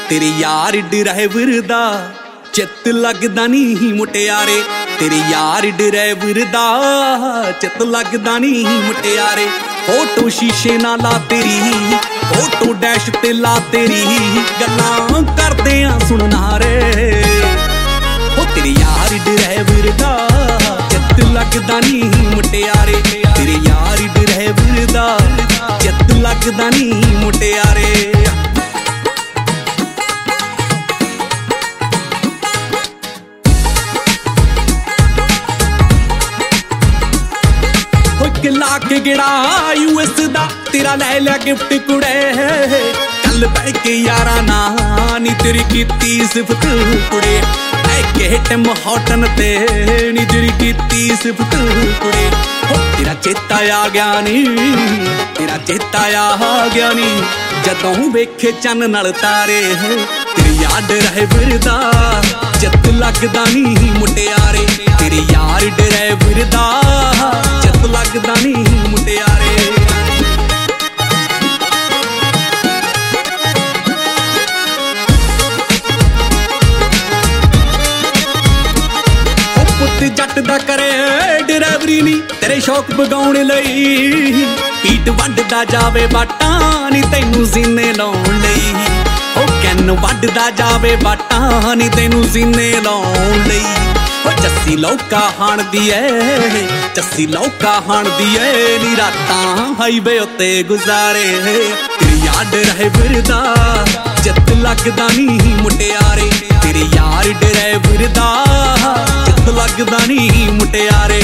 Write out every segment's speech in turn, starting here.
तेरे यार ड्राइवर दा चित लगदा नहीं मुटियारे, तेरे यार ड्राइवर दा चित लगदा नहीं मुटियारे। फोटो शीशे ना ला तेरी, फोटो डैश ते ला तेरी, गल्लां करदे आ सुनना रे। ओ तेरे यार ड्राइवर दा चित लगदा नहीं मुटियारे, तेरे यार ड्राइवर दा चित लगदा नहीं मुटियारे। ला के गिड़ा यूएस दा तेरा लै लिया गिफ्ट कुड़े, कल बह के यारा ना नी तेरी कीती सिफत कुड़े, बह के टिम हॉटन ते नी तेरी कीती सिफत कुड़े। तेरा चेता आ गया नी, तेरा चेता आ गया नी, जदों वेखे चन्न नाल तारे। तेरे यार ड्राइवर दा चित लगदा नहीं मुटियारे, तेरे यार ड्राइवर दा चित लगदा नहीं मुटियारे। पुत जट दा करे ड्राइवरी नी तेरे शौक बगाउण लई, पीट वड्डदा जावे बाटां नी तैनू सीने लाउण लई। ओ कैन वड्डदा जावे बाटां नी तैनू सीने लाउण लई। चस्सी लौका हाण दी ऐ, चस्सी लौका हाण दी ऐ नी रातां हाईवे उत्ते गुजारे। तेरे यार ड्राइवर दा चित लगदा नहीं मुटियारे, तेरे यार ड्राइवर दा चित लगदा नहीं मुटियारे।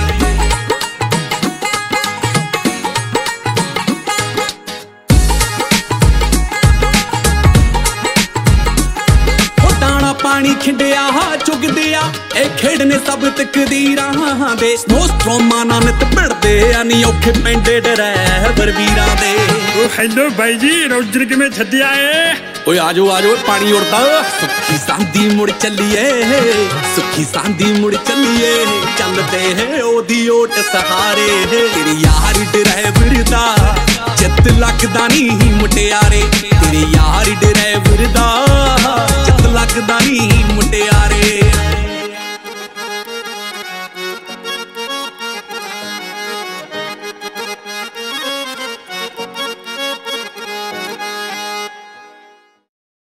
पानी खिंडिया चुगदे आ ए खेडने सब तकदीरां दे, स्नोस्ट्रोमा ना नित भिड़दे आ नी औखे पैंदे ड्राइवर वीरां दे। ओ हेलो भाई जी, रोजर किवें छड्डिया ए? ओए आजो आजो पानी उड़दा, सुखी सांदी मुड़ चलिए, सुखी सांदी मुड़ चलिए, चलदे है ओदी ओट सहारे। तेरे यार ड्राइवर दा चित लगदा नहीं मुटियारे, तेरे यार ड्राइवर दा